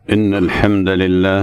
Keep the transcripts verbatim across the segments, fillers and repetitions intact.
إن الحمد لله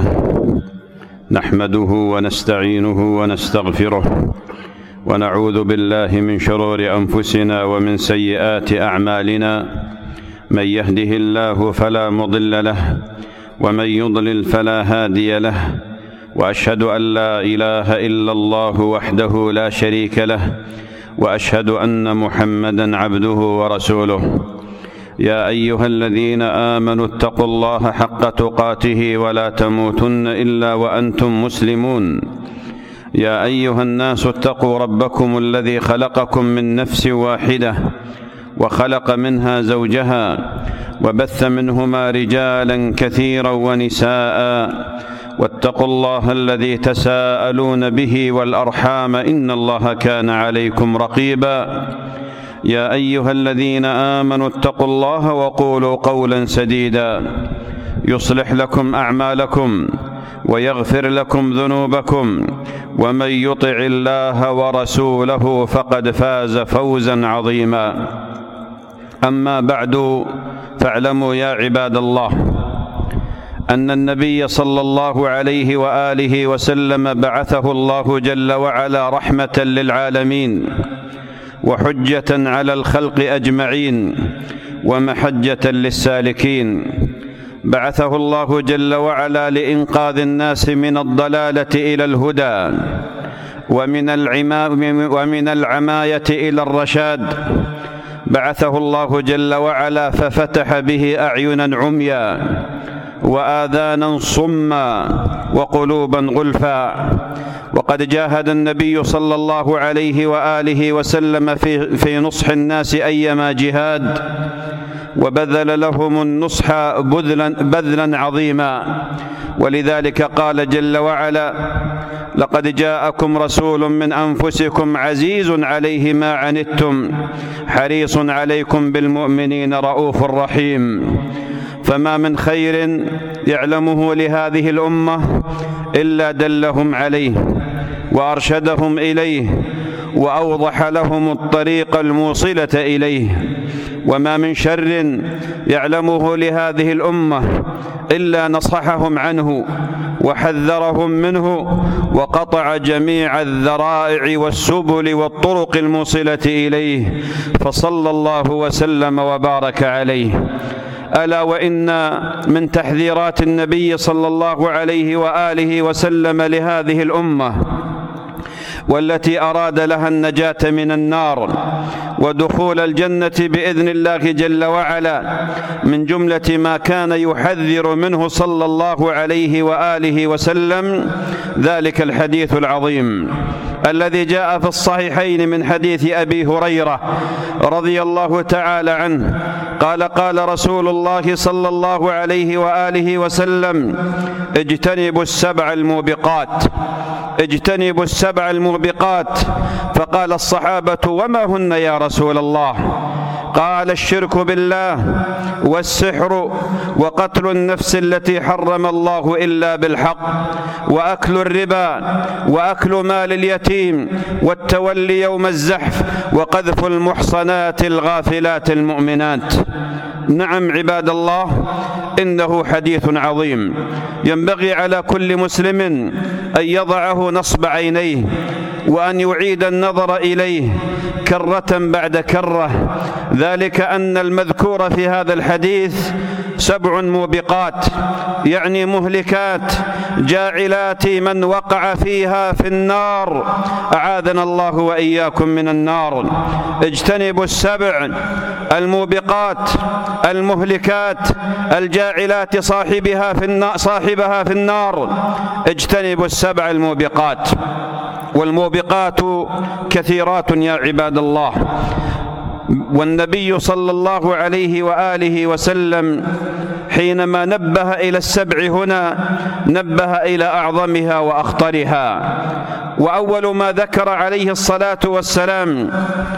نحمده ونستعينه ونستغفره ونعوذ بالله من شرور أنفسنا ومن سيئات أعمالنا. من يهده الله فلا مضل له ومن يضلل فلا هادي له، وأشهد أن لا إله إلا الله وحده لا شريك له، وأشهد أن محمدًا عبده ورسوله. يا أيها الذين آمنوا اتقوا الله حق تقاته ولا تموتن إلا وأنتم مسلمون. يا أيها الناس اتقوا ربكم الذي خلقكم من نفس واحدة وخلق منها زوجها وبث منهما رجالا كثيرا ونساء، واتقوا الله الذي تساءلون به والأرحام إن الله كان عليكم رقيبا. يا أيها الذين آمنوا اتقوا الله وقولوا قولا سديدا يصلح لكم أعمالكم ويغفر لكم ذنوبكم، ومن يطع الله ورسوله فقد فاز فوزا عظيما. أما بعد، فاعلموا يا عباد الله أن النبي صلى الله عليه وآله وسلم بعثه الله جل وعلا رحمة للعالمين وحجة على الخلق أجمعين ومحجة للسالكين. بعثه الله جل وعلا لإنقاذ الناس من الضلالة إلى الهدى ومن العما ومن العماية إلى الرشاد. بعثه الله جل وعلا ففتح به أعينا عميا وآذانا صما وقلوبا غلفا. وقد جاهد النبي صلى الله عليه وآله وسلم في, في نصح الناس أيما جهاد، وبذل لهم النصح بذلا, بذلا عظيما. ولذلك قال جل وعلا: لقد جاءكم رسول من أنفسكم عزيز عليه ما عنتم حريص عليكم بالمؤمنين رؤوف رحيم. فما من خير يعلمه لهذه الأمة إلا دلهم عليه وأرشدهم إليه وأوضح لهم الطريق الموصلة إليه. وما من شر يعلمه لهذه الأمة إلا نصحهم عنه وحذرهم منه وقطع جميع الذرائع والسبل والطرق الموصلة إليه، فصلى الله وسلم وبارك عليه. ألا وإن من تحذيرات النبي صلى الله عليه وآله وسلم لهذه الأمة والتي أراد لها النجاة من النار ودخول الجنة بإذن الله جل وعلا، من جملة ما كان يحذر منه صلى الله عليه وآله وسلم ذلك الحديث العظيم الذي جاء في الصحيحين من حديث أبي هريرة رضي الله تعالى عنه قال: قال رسول الله صلى الله عليه وآله وسلم: اجتنبوا السبع الموبقات اجتنبوا السبع الموبقات. فقال الصحابة: وما هن يا رسول الله؟ قال: الشرك بالله والسحر وقتل النفس التي حرم الله إلا بالحق وأكل الربا وأكل مال اليتيم والتولي يوم الزحف وقذف المحصنات الغافلات المؤمنات. نعم عباد الله، إنه حديث عظيم ينبغي على كل مسلم أن يضعه نصب عينيه وأن يعيد النظر إليه كرة بعد كرة. ذلك أن المذكور في هذا الحديث سبع موبقات، يعني مهلكات جاعلات من وقع فيها في النار، أعاذنا الله وإياكم من النار. اجتنبوا السبع الموبقات المهلكات الجاعلات صاحبها في النار صاحبها في النار اجتنبوا السبع الموبقات. والموبقات كثيرات يا عباد الله، والنبي صلى الله عليه وآله وسلم حينما نبه إلى السبع هنا نبه إلى أعظمها وأخطرها. وأول ما ذكر عليه الصلاة والسلام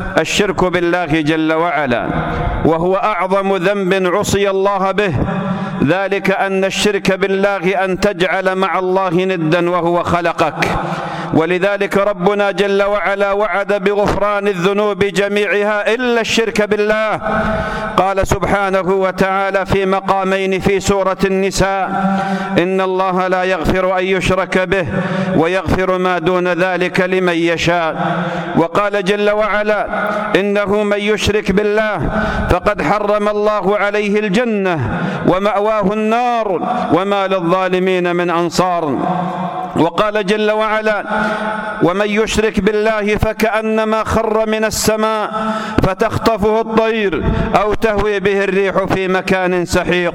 الشرك بالله جل وعلا، وهو أعظم ذنب عصي الله به ذلك أن الشرك بالله أن تجعل مع الله ندا وهو خلقك، ولذلك ربنا جل وعلا وعد بغفران الذنوب جميعها إلا الشرك بالله. قال سبحانه وتعالى في مقامين في سورة النساء: إن الله لا يغفر أن يشرك به ويغفر ما دون ذلك لمن يشاء. وقال جل وعلا: إنه من يشرك بالله فقد حرم الله عليه الجنة ومأواه النار وما للظالمين من أنصار. وقال جل وعلا: ومن يشرك بالله فكأنما خر من السماء فتخطفه الطير أو تهوي به الريح في مكان سحيق.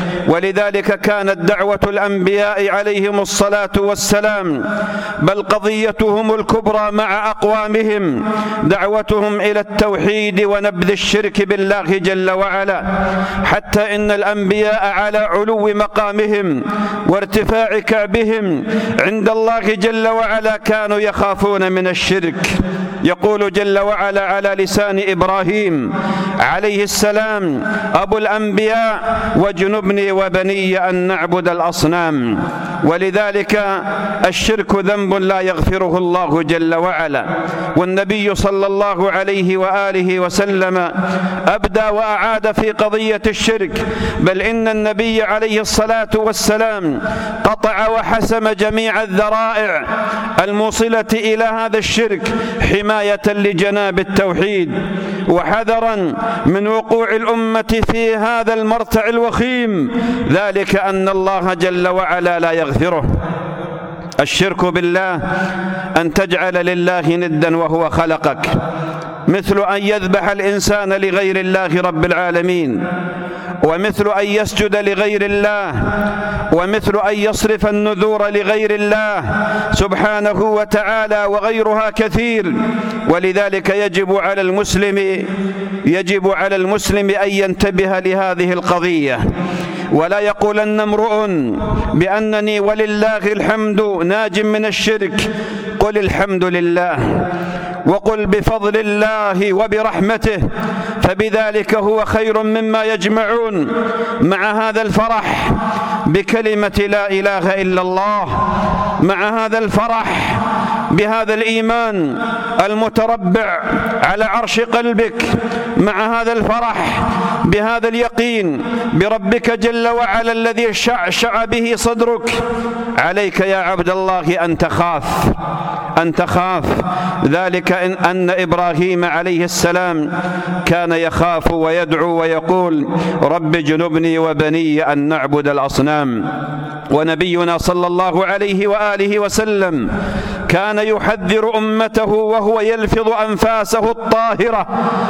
ولذلك كانت دعوة الأنبياء عليهم الصلاة والسلام بل قضيتهم الكبرى مع أقوامهم دعوتهم إلى التوحيد ونبذ الشرك بالله جل وعلا، حتى إن الأنبياء على علو مقامهم وارتفاع كعبهم عند الله جل وعلا كانوا يخافون من الشرك. يقول جل وعلا على لسان إبراهيم عليه السلام: أبو الأنبياء واجنبني وبني أن نعبد الأصنام. ولذلك الشرك ذنب لا يغفره الله جل وعلا. والنبي صلى الله عليه وآله وسلم أبدى وأعاد في قضية الشرك، بل إن النبي عليه الصلاة والسلام قطع وحسم جميع الذرائع الموصلة إلى هذا الشرك حماية لجناب التوحيد وحذرا من وقوع الأمة في هذا المرتع الوخيم، ذلك أن الله جل وعلا لا يغفره. الشرك بالله أن تجعل لله ندا وهو خلقك، مثل أن يذبح الإنسان لغير الله رب العالمين، ومثل أن يسجد لغير الله، ومثل أن يصرف النذور لغير الله سبحانه وتعالى، وغيرها كثير. ولذلك يجب على المسلم يجب على المسلم أن ينتبه لهذه القضية، ولا يقولن امرؤ بأنني ولله الحمد ناج من الشرك. قل الحمد لله، وقل بفضل الله وبرحمته، فبذلك هو خير مما يجمعون. مع هذا الفرح بكلمة لا إله إلا الله، مع هذا الفرح بهذا الإيمان المتربع على عرش قلبك، مع هذا الفرح بهذا اليقين بربك جل وعلا الذي شعشع به صدرك، عليك يا عبد الله أن تخاف أن تخاف ذلك إن أن إبراهيم عليه السلام كان يخاف ويدعو ويقول: رب جنبني وبني أن نعبد الأصنام. ونبينا صلى الله عليه وآله وسلم كان يحذر أمته وهو يلفظ أنفاسه الطاهرة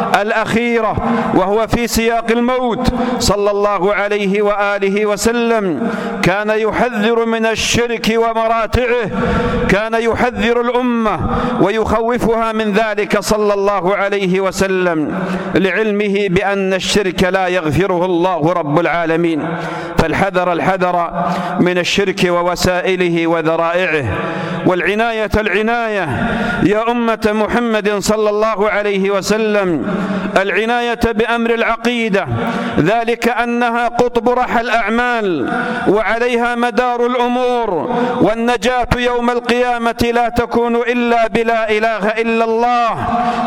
الأخيرة وهو في سياق الموت صلى الله عليه وآله وسلم، كان يحذر من الشرك ومراتعه، كان يحذر الأمة ويخوفها من ذلك صلى الله عليه وسلم، لعلمه بأن الشرك لا يغفره الله رب العالمين. فالحذر الحذر من الشرك ووسائله وذرائعه، والعناية العناية يا أمة محمد صلى الله عليه وسلم، العناية بأمر العقيدة، ذلك أنها قطب رحى الأعمال وعليها مدار الأمور، والنجاة يوم القيامة لا تكون إلا بلا إله إلا الله،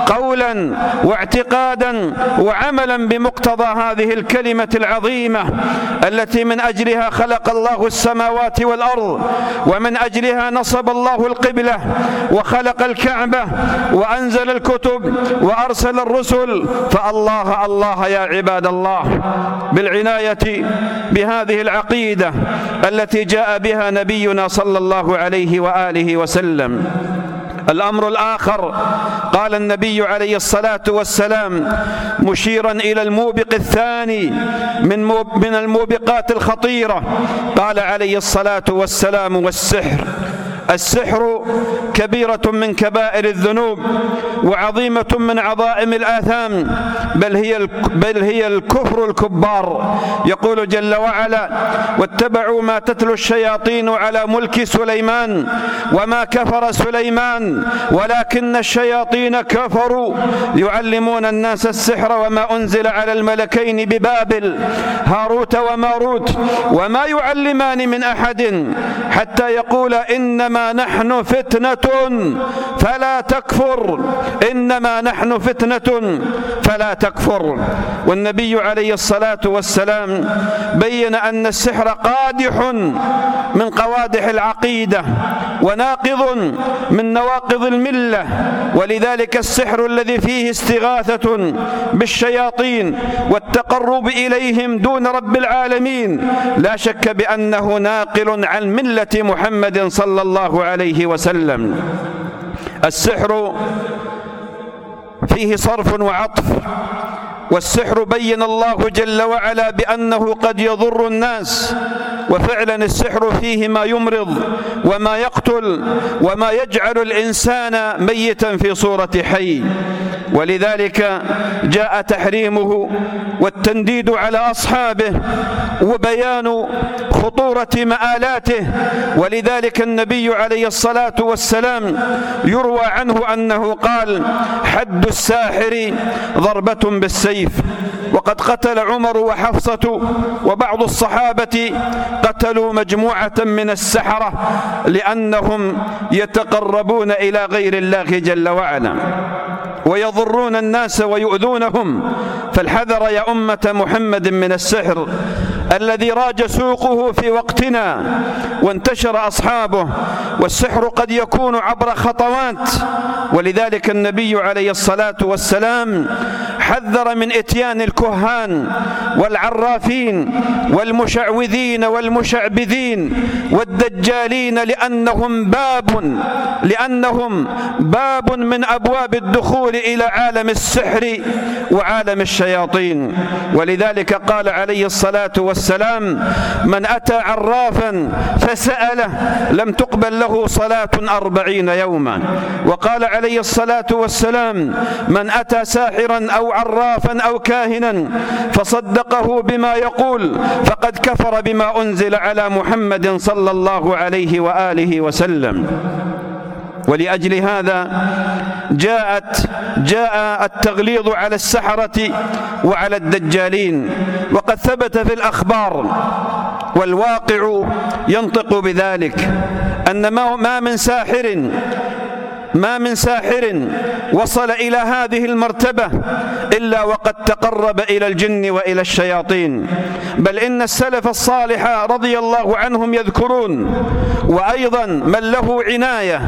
قولا واعتقادا وعملا بمقتضى هذه الكلمة العظيمة التي من أجلها خلق الله السماوات والأرض، ومن أجلها نصب الله القبلة وخلق الكعبة وأنزل الكتب وأرسل الرسل. فالله الله يا عباد الله بالعناية بهذه العقيدة التي جاء بها نبينا صلى الله عليه وآله وسلم. الأمر الآخر، قال النبي عليه الصلاة والسلام مشيرا إلى الموبق الثاني من من الموبقات الخطيرة، قال عليه الصلاة والسلام: والسحر. السحر كبيرة من كبائر الذنوب، وعظيمة من عظائم الآثام، بل هي بل هي الكفر الكبار. يقول جل وعلا: واتبعوا ما تتلو الشياطين على ملك سليمان وما كفر سليمان ولكن الشياطين كفروا يعلمون الناس السحر وما أنزل على الملكين ببابل هاروت وماروت وما يعلمان من أحد حتى يقول إنما نحن فتنة فلا تكفر، إنما نحن فتنة فلا تكفر. والنبي عليه الصلاة والسلام بين أن السحر قادح من قوادح العقيدة وناقض من نواقض الملة، ولذلك السحر الذي فيه استغاثة بالشياطين والتقرب إليهم دون رب العالمين لا شك بأنه ناقل عن ملة محمد صلى الله عليه وسلم. السحر فيه صرف وعطف، والسحر بين الله جل وعلا بأنه قد يضر الناس، وفعلا السحر فيه ما يمرض وما يقتل وما يجعل الإنسان ميتا في صورة حي، ولذلك جاء تحريمه والتنديد على أصحابه وبيان خطورة مآلاته. ولذلك النبي عليه الصلاة والسلام يروى عنه أنه قال: حد الساحر ضربة بالسيف. وقد قتل عمر وحفصة وبعض الصحابة قتلوا مجموعة من السحرة لأنهم يتقربون إلى غير الله جل وعلا ويضرون الناس ويؤذونهم. فالحذر يا أمة محمد من السحر الذي راج سوقه في وقتنا وانتشر أصحابه، والسحر قد يكون عبر خطوات. ولذلك النبي عليه الصلاة والسلام حذر من إتيان الكهان والعرافين والمشعوذين والمشعبذين والدجالين لأنهم باب لأنهم باب من أبواب الدخول إلى عالم السحر وعالم الشياطين. ولذلك قال عليه الصلاة والسلام: من أتى عرافا فسأله لم تقبل له صلاة أربعين يوما. وقال عليه الصلاة والسلام: من أتى ساحرا أو عرافا أو كاهنا فصدقه بما يقول فقد كفر بما أنزل على محمد صلى الله عليه وآله وسلم. ولأجل هذا جاءت جاء التغليظ على السحرة وعلى الدجالين، وقد ثبت في الأخبار والواقع ينطق بذلك أن ما من ساحر ما من ساحر وصل إلى هذه المرتبة إلا وقد تقرب إلى الجن وإلى الشياطين. بل إن السلف الصالح رضي الله عنهم يذكرون: وأيضا من له عناية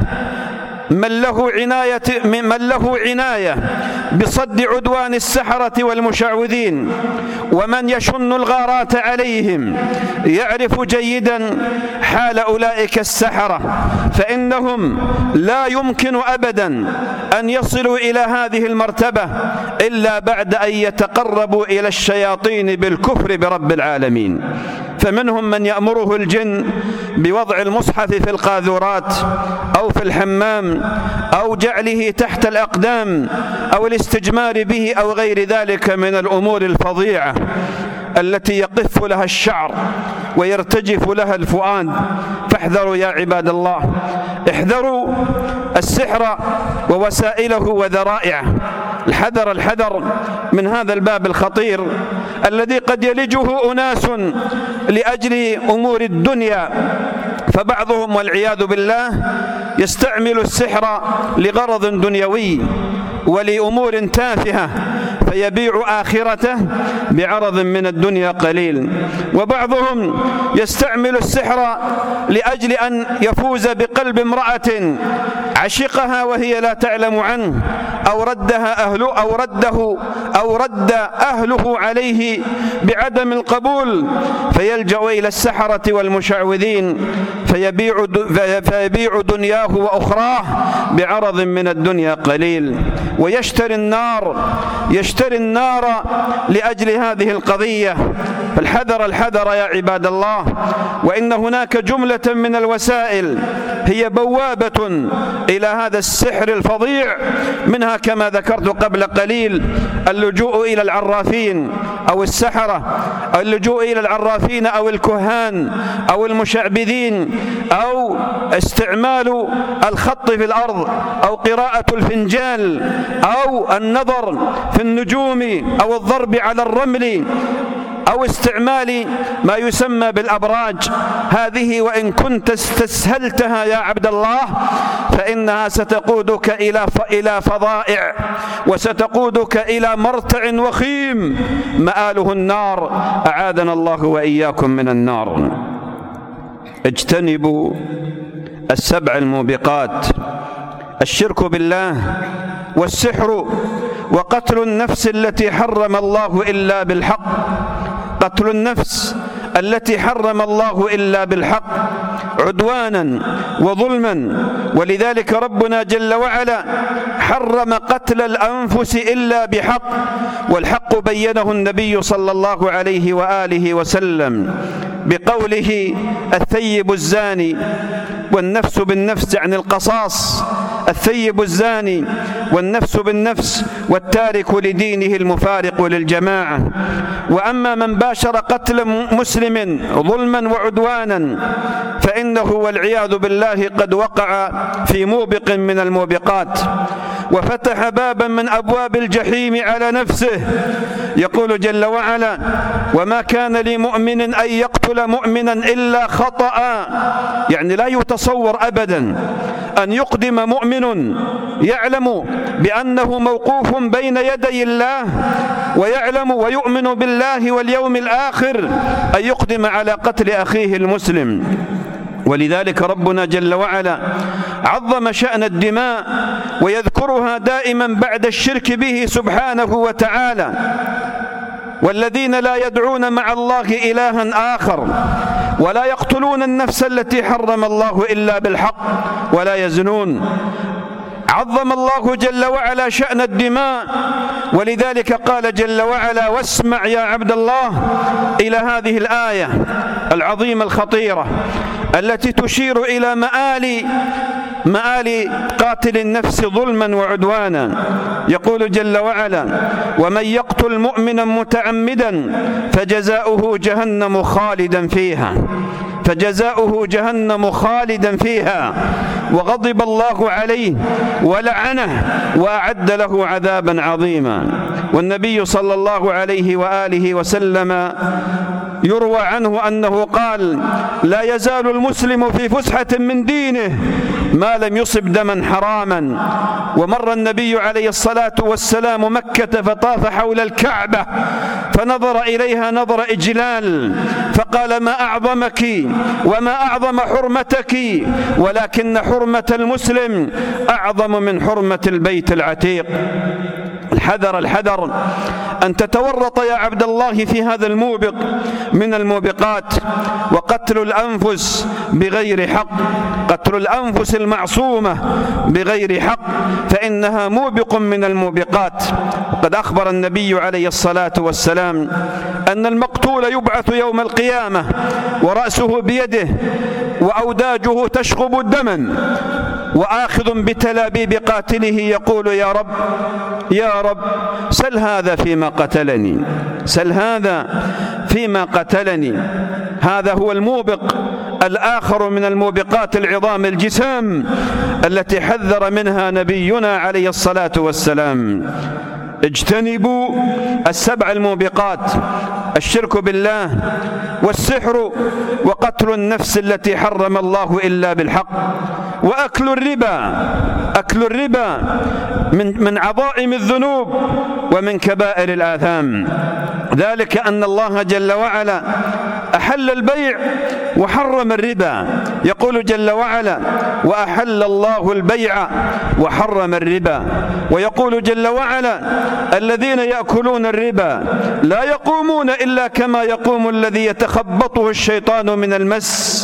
من له عناية من له عناية بصد عدوان السحرة والمشعوذين ومن يشن الغارات عليهم يعرف جيدا حال أولئك السحرة، فإنهم لا يمكن أبدا أن يصلوا إلى هذه المرتبة إلا بعد أن يتقربوا إلى الشياطين بالكفر برب العالمين. فمنهم من يأمره الجن بوضع المصحف في القاذورات أو في الحمام أو جعله تحت الأقدام أو الاستجمار به أو غير ذلك من الأمور الفظيعة التي يقف لها الشعر ويرتجف لها الفؤاد. فاحذروا يا عباد الله، احذروا السحر ووسائله وذرائعه. الحذر الحذر من هذا الباب الخطير الذي قد يلجه أناس لأجل أمور الدنيا، فبعضهم والعياذ بالله يستعمل السحر لغرض دنيوي ولأمور تافهة فيبيع آخرته بعرض من الدنيا قليل، وبعضهم يستعمل السحر لأجل أن يفوز بقلب امرأة عشقها وهي لا تعلم عنه أو ردها أهله أو رده أو رد أهله عليه بعدم القبول، فيلجأ إلى السحرة والمشعوذين فيبيع فيبيع دنياه وأخراه بعرض من الدنيا قليل، ويشتري النار يشتري النار لأجل هذه القضية. فالحذر الحذر يا عباد الله. وإن هناك جملة من الوسائل هي بوابة إلى هذا السحر الفظيع، منها كما ذكرت قبل قليل اللجوء إلى العرافين أو السحرة، أو اللجوء إلى العرافين أو الكهان أو المشعبذين، أو استعمال الخط في الأرض، أو قراءة الفنجال، أو النظر في النجوم، أو الضرب على الرمل، أو استعمال ما يسمى بالأبراج. هذه وإن كنت استسهلتها يا عبد الله فإنها ستقودك إلى إلى فظائع، وستقودك إلى مرتع وخيم مآله النار، أعاذنا الله وإياكم من النار. اجتنبوا السبع الموبقات: الشرك بالله، والسحر، وقتل النفس التي حرم الله إلا بالحق، قتل النفس التي حرم الله إلا بالحق عدوانا وظلما. ولذلك ربنا جل وعلا حرم قتل الأنفس إلا بحق، والحق بينه النبي صلى الله عليه وآله وسلم بقوله: الثيب الزاني والنفس بالنفس، يعني القصاص، الثيب الزاني والنفس بالنفس، والتارك لدينه المفارق للجماعة. وأما من باشر قتل مسلم ظلما وعدوانا فإنه والعياذ بالله قد وقع في موبق من الموبقات، وفتح بابا من أبواب الجحيم على نفسه. يقول جل وعلا: وما كان لمؤمن أن يقتل مؤمنا إلا خطأ، يعني لا يتصور أبدا أن يقدم مؤمن يعلم بأنه موقوف بين يدي الله ويعلم ويؤمن بالله واليوم الآخر أن يقدم على قتل أخيه المسلم. ولذلك ربنا جل وعلا عظم شأن الدماء ويذكرها دائما بعد الشرك به سبحانه وتعالى: والذين لا يدعون مع الله إلها آخر ولا يقتلون النفس التي حرم الله إلا بالحق ولا يزنون. عظم الله جل وعلا شأن الدماء، ولذلك قال جل وعلا: واسمع يا عبد الله إلى هذه الآية العظيمة الخطيرة التي تشير إلى مآل مآل قاتل النفس ظلما وعدوانا. يقول جل وعلا: ومن يقتل مؤمنا متعمدا فجزاؤه جهنم خالدا فيها فجزاؤه جهنم خالدا فيها وغضب الله عليه ولعنه وأعد له عذابا عظيما. والنبي صلى الله عليه وآله وسلم يروى عنه أنه قال: لا يزال المسلم في فسحة من دينه ما لم يصب دما حراما. ومر النبي عليه الصلاة والسلام مكة فطاف حول الكعبة فنظر إليها نظر إجلال فقال: ما أعظمك وما أعظم حرمتك، ولكن حرمة المسلم أعظم من حرمة البيت العتيق. الحذر الحذر أن تتورط يا عبد الله في هذا الموبق من الموبقات. وقتل الأنفس بغير حق، قتل الأنفس المعصومة بغير حق، فإنها موبق من الموبقات. وقد أخبر النبي عليه الصلاة والسلام أن المقتول يبعث يوم القيامة ورأسه بيده وأوداجه تشخب دما، وآخذ بتلابيب قاتله يقول: يا رب يا رب سل هذا فيما قتلني، سل هذا فيما قتلني. هذا هو الموبق الآخر من الموبقات العظام الجسام التي حذر منها نبينا عليه الصلاة والسلام. اجتنبوا السبع الموبقات: الشرك بالله، والسحر، وقتل النفس التي حرم الله إلا بالحق، وأكل الربا. أكل الربا من من عظائم الذنوب ومن كبائر الآثام، ذلك أن الله جل وعلا أحل البيع وحرم الربا. يقول جل وعلا: وأحل الله البيع وحرم الربا. ويقول جل وعلا: الذين يأكلون الربا لا يقومون إلا كما يقوم الذي يتخبطه الشيطان من المس،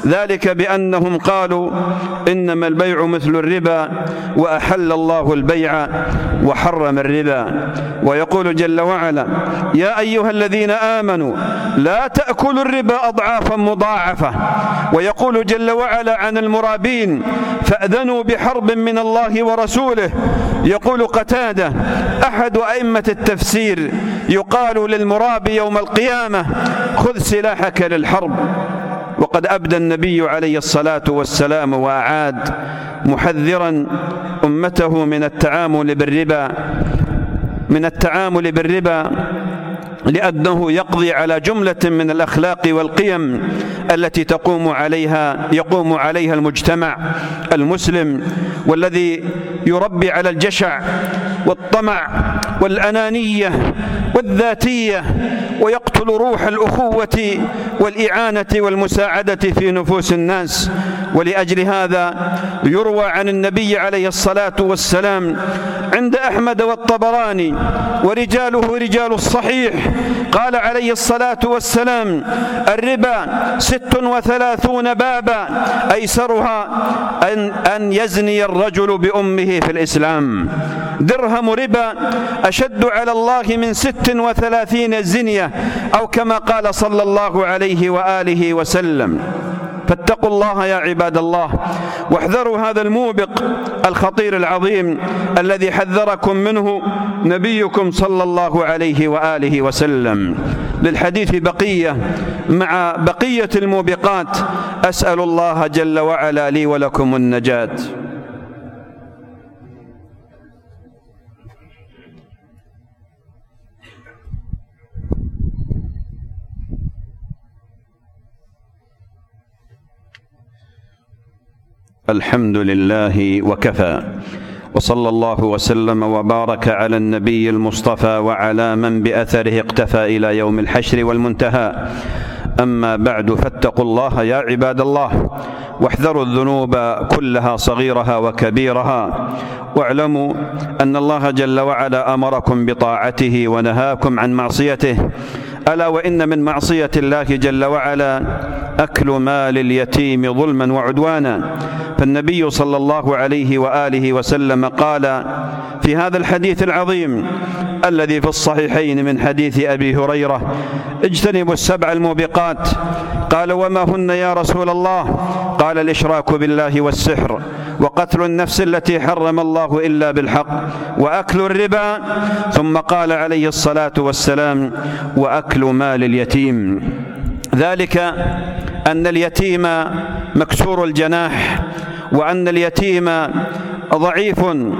ذلك بأنهم قالوا إنما البيع مثل الربا وأحل الله البيع وحرم الربا. ويقول جل وعلا: يا أيها الذين آمنوا لا تأكلوا الربا أضعافا مضاعفة. ويقول جل وعلا عن المرابين: فأذنوا بحرب من الله ورسوله. يقول قتادة أحد أئمة التفسير: يقال للمرابي يوم القيامة: خذ سلاحك للحرب. وقد أبدى النبي عليه الصلاة والسلام وأعاد محذرا أمته من التعامل بالربا من التعامل بالربا لأنه يقضي على جملة من الأخلاق والقيم التي تقوم عليها يقوم عليها المجتمع المسلم، والذي يربي على الجشع والطمع والأنانية والذاتية، ويقتل روح الأخوة والإعانة والمساعدة في نفوس الناس. ولأجل هذا يروى عن النبي عليه الصلاة والسلام عند أحمد والطبراني ورجاله رجال الصحيح، قال عليه الصلاة والسلام: الربا ست وثلاثون بابا أيسرها أن, أن يزني الرجل بأمه في الإسلام. درهم ربا أشد على الله من ست وثلاثين زنية، أو كما قال صلى الله عليه وآله وسلم. فاتقوا الله يا عباد الله، واحذروا هذا الموبق الخطير العظيم الذي حذركم منه نبيكم صلى الله عليه وآله وسلم. للحديث بقية مع بقية الموبقات. أسأل الله جل وعلا لي ولكم النجاة. الحمد لله وكفى، وصلى الله وسلم وبارك على النبي المصطفى وعلى من بأثره اقتفى إلى يوم الحشر والمنتهى. أما بعد، فاتقوا الله يا عباد الله، واحذروا الذنوب كلها صغيرها وكبيرها، واعلموا أن الله جل وعلا أمركم بطاعته ونهاكم عن معصيته. ألا وإن من معصية الله جل وعلا أكل مال اليتيم ظلما وعدوانا. فالنبي صلى الله عليه وآله وسلم قال في هذا الحديث العظيم الذي في الصحيحين من حديث أبي هريرة: اجتنبوا السبع الموبقات. قال: وما هن يا رسول الله؟ قال: الإشراك بالله والسحر، وقتل النفس التي حرم الله إلا بالحق، وأكل الربا. ثم قال عليه الصلاة والسلام: وأكل مال اليتيم. ذلك أن اليتيم مكسور الجناح، وأن اليتيم ضعيف،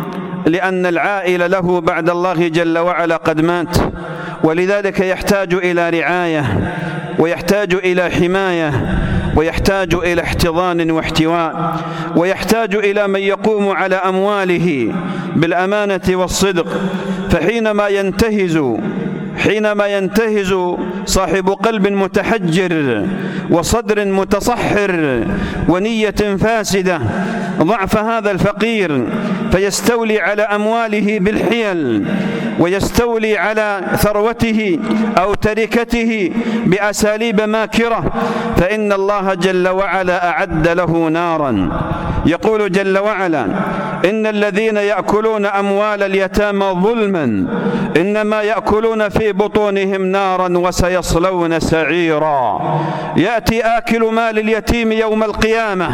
لأن العائل له بعد الله جل وعلا قد مات، ولذلك يحتاج إلى رعاية، ويحتاج إلى حماية، ويحتاج إلى احتضان واحتواء، ويحتاج إلى من يقوم على أمواله بالأمانة والصدق. فحينما ينتهز حينما ينتهز صاحب قلب متحجر وصدر متصحر ونية فاسدة ضعف هذا الفقير، فيستولي على أمواله بالحيل، ويستولي على ثروته أو تركته بأساليب ماكرة، فإن الله جل وعلا أعد له نارا. يقول جل وعلا: إن الذين يأكلون أموال اليتامى ظلما إنما يأكلون في بطونهم نارا وسيصلون سعيرا. يأتي آكل مال اليتيم يوم القيامة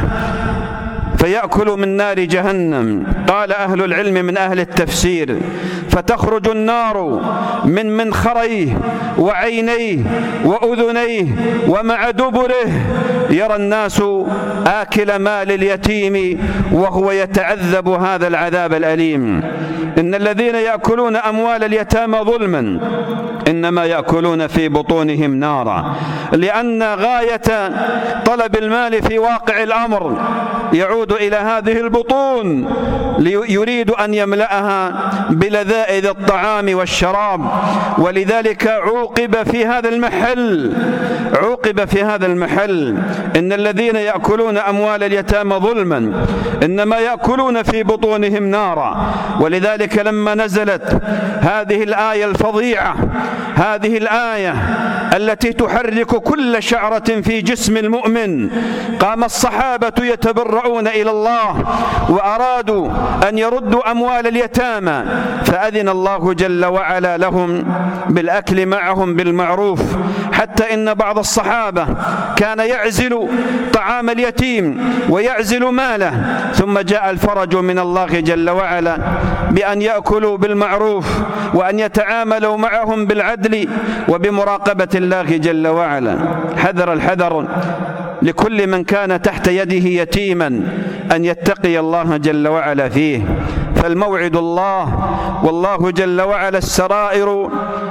فيأكل من نار جهنم. قال أهل العلم من أهل التفسير: فتخرج النار من منخريه وعينيه وأذنيه ومع دبره، يرى الناس آكل مال اليتيم وهو يتعذب هذا العذاب الأليم. إن الذين يأكلون أموال اليتامى ظلما إنما يأكلون في بطونهم نارا، لأن غاية طلب المال في واقع الأمر يعود إلى هذه البطون، يريد أن يملأها بلذائذ الطعام والشراب. ولذلك عوقب في هذا المحل عوقب في هذا المحل إن الذين يأكلون أموال اليتامى ظلما إنما يأكلون في بطونهم نارا. ولذلك لما نزلت هذه الآية الفظيعة هذه الآية التي تحرك كل شعرة في جسم المؤمن. قام الصحابة يتبرعون إلى الله وأرادوا أن يردوا أموال اليتامى، فأذن الله جل وعلا لهم بالأكل معهم بالمعروف، حتى إن بعض الصحابة كان يعزل طعام اليتيم ويعزل ماله، ثم جاء الفرج من الله جل وعلا بأن يأكلوا بالمعروف وأن يتعاملوا معهم بالعدل وبمراقبة الله جل وعلا. حذر الحذر لكل من كان تحت يده يتيما أن يتقي الله جل وعلا فيه، فالموعد الله، والله جل وعلا السرائر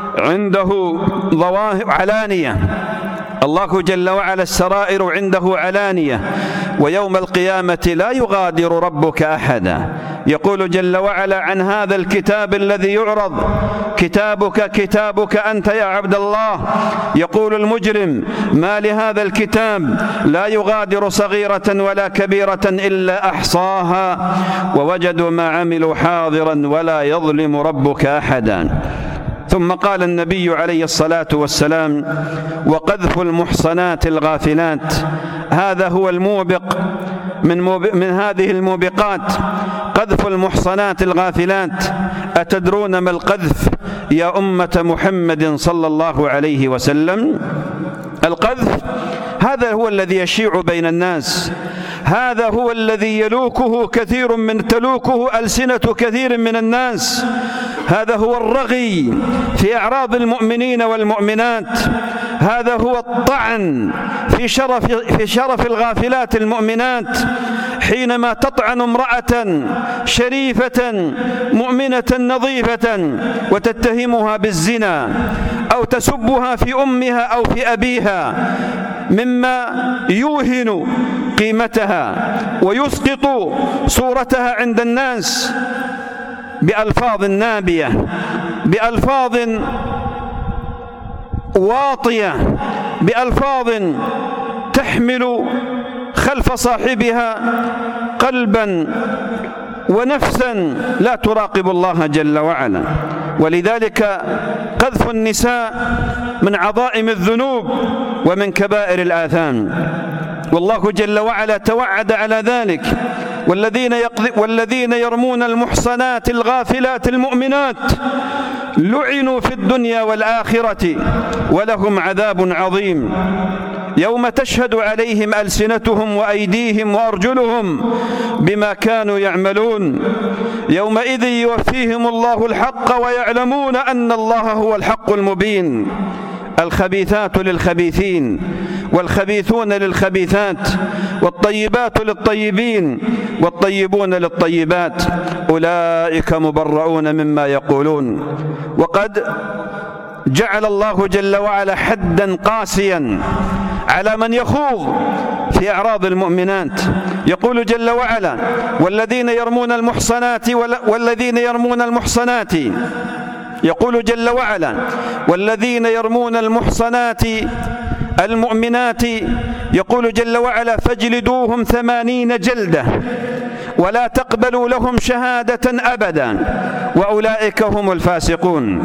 عنده ظواهر علانية، الله جل وعلا السرائر عنده علانية، ويوم القيامة لا يغادر ربك أحدا. يقول جل وعلا عن هذا الكتاب الذي يعرض: كتابك كتابك أنت يا عبد الله. يقول المجرم: ما لهذا الكتاب لا يغادر صغيرة ولا كبيرة إلا أحصاها ووجدوا ما عملوا حاضرا ولا يظلم ربك أحدا. ثم قال النبي عليه الصلاة والسلام: وقذف المحصنات الغافلات، هذا هو الموبق من, موبق من هذه الموبقات، قذف المحصنات الغافلات. أتدرون ما القذف يا أمة محمد صلى الله عليه وسلم؟ القذف هذا هو الذي يشيع بين الناس، هذا هو الذي يلوكه كثير من تلوكه ألسنة كثير من الناس، هذا هو الرغي في أعراض المؤمنين والمؤمنات، هذا هو الطعن في شرف, في شرف الغافلات المؤمنات. حينما تطعن امرأة شريفة مؤمنة نظيفة وتتهمها بالزنا أو تسبها في أمها أو في أبيها، مما يوهن قيمتها ويسقط صورتها عند الناس بألفاظ نابية، بألفاظ واطية، بألفاظ تحمل خلف صاحبها قلبا ونفسا لا تراقب الله جل وعلا. ولذلك قذف النساء من عظائم الذنوب ومن كبائر الآثام، والله جل وعلا توعد على ذلك: والذين, والذين يرمون المحصنات الغافلات المؤمنات لعنوا في الدنيا والآخرة ولهم عذاب عظيم، يوم تشهد عليهم ألسنتهم وأيديهم وأرجلهم بما كانوا يعملون، يومئذ يوفيهم الله الحق ويعلمون أن الله هو الحق المبين. الخبيثات للخبيثين والخبيثون للخبيثات والطيبات للطيبين والطيبون للطيبات، أولئك مبرؤون مما يقولون. وقد جعل الله جل وعلا حدا قاسيا على من يخوض في أعراض المؤمنات. يقول جل وعلا: والذين يرمون المحصنات والذين يرمون المحصنات يقول جل وعلا: والذين يرمون المحصنات المؤمنات، يقول جل وعلا: فاجلدوهم ثمانين جلدة ولا تقبلوا لهم شهادة أبدا وأولئك هم الفاسقون.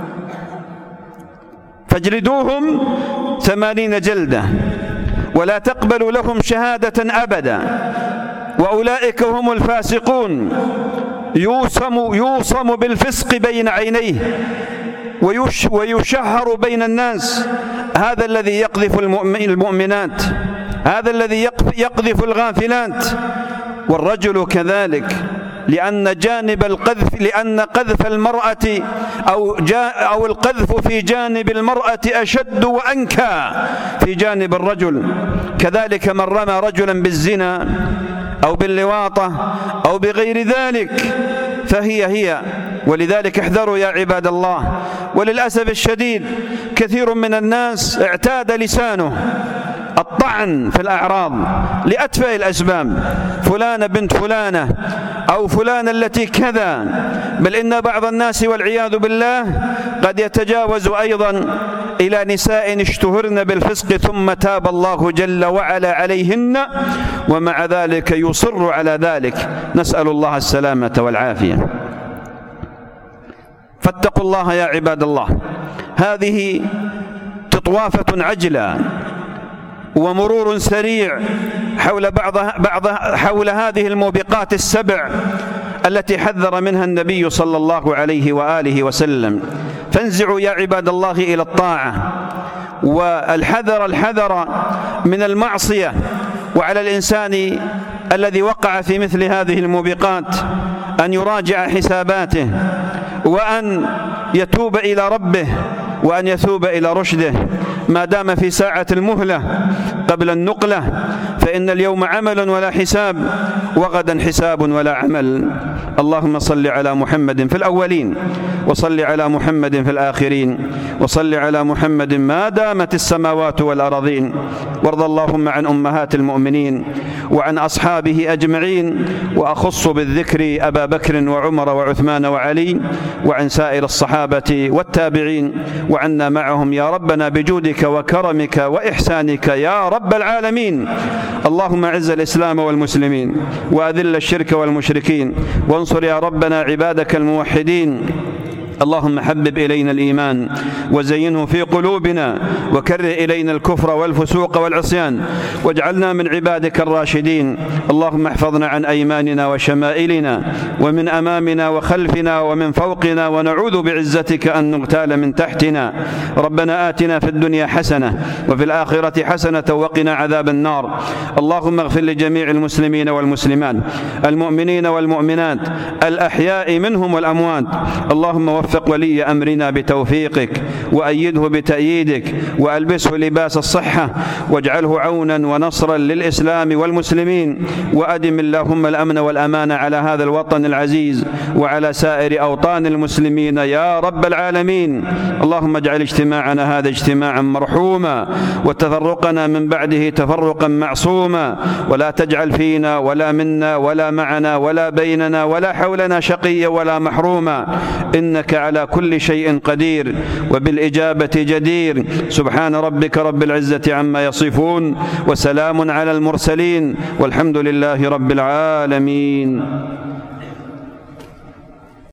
فاجلدوهم ثمانين جلدة ولا تقبلوا لهم شهادة أبدا وأولئك هم الفاسقون. يوصم, يوصم بالفسق بين عينيه ويش ويشهر بين الناس. هذا الذي يقذف المؤمنات، هذا الذي يقذف الغافلات. والرجل كذلك، لأن جانب القذف لأن قذف المرأة أو, أو القذف في جانب المرأة أشد وأنكى في جانب الرجل. كذلك من رمى رجلا بالزنا أو باللواطة أو بغير ذلك فهي هي. ولذلك احذروا يا عباد الله. وللأسف الشديد كثير من الناس اعتاد لسانه الطعن في الأعراض لأتفه الأسباب، فلانة بنت فلانة أو فلانة التي كذا، بل إن بعض الناس والعياذ بالله قد يتجاوز أيضا إلى نساء اشتهرن بالفسق ثم تاب الله جل وعلا عليهن ومع ذلك يصر على ذلك، نسأل الله السلامة والعافية. فاتقوا الله يا عباد الله. هذه إطوافة عجلة ومرور سريع حول بعض بعض حول هذه الموبقات السبع التي حذر منها النبي صلى الله عليه وآله وسلم. فانزعوا يا عباد الله إلى الطاعة، والحذر الحذر من المعصية. وعلى الإنسان الذي وقع في مثل هذه الموبقات أن يراجع حساباته، وأن يتوب إلى ربه، وأن يثوب إلى رشده ما دام في ساعة المهلة قبل النقلة، فإن اليوم عمل ولا حساب، وغدا حساب ولا عمل. اللهم صل على محمد في الأولين، وصل على محمد في الآخرين، وصل على محمد ما دامت السماوات والأراضين. وارض اللهم عن أمهات المؤمنين وعن أصحابه أجمعين، وأخص بالذكر أبا بكر وعمر وعثمان وعلي، وعن سائر الصحابة والتابعين، وعنا معهم يا ربنا بجودك وكرمك وإحسانك يا رب العالمين. اللهم أعز الإسلام والمسلمين، وأذل الشرك والمشركين، وانصر يا ربنا عبادك الموحدين. اللهم حبب إلينا الإيمان وزينه في قلوبنا، وكره إلينا الكفر والفسوق والعصيان، واجعلنا من عبادك الراشدين. اللهم احفظنا عن أيماننا وشمائلنا، ومن أمامنا وخلفنا ومن فوقنا، ونعوذ بعزتك أن نغتال من تحتنا. ربنا آتنا في الدنيا حسنة وفي الآخرة حسنة وقنا عذاب النار. اللهم اغفر لجميع المسلمين والمسلمات، المؤمنين والمؤمنات، الأحياء منهم والأموات. اللهم وفق ولي أمرنا بتوفيقك، وأيده بتأييدك، وألبسه لباس الصحة، واجعله عونا ونصرا للإسلام والمسلمين. وأدم اللهم الأمن والأمان على هذا الوطن العزيز وعلى سائر أوطان المسلمين يا رب العالمين. اللهم اجعل اجتماعنا هذا اجتماعا مرحوما، وتفرقنا من بعده تفرقا معصوما، ولا تجعل فينا ولا منا ولا معنا ولا بيننا ولا حولنا شقيا ولا محروما، إنك على كل شيء قدير وبالإجابة جدير. سبحان ربك رب العزة عما يصفون، وسلام على المرسلين، والحمد لله رب العالمين.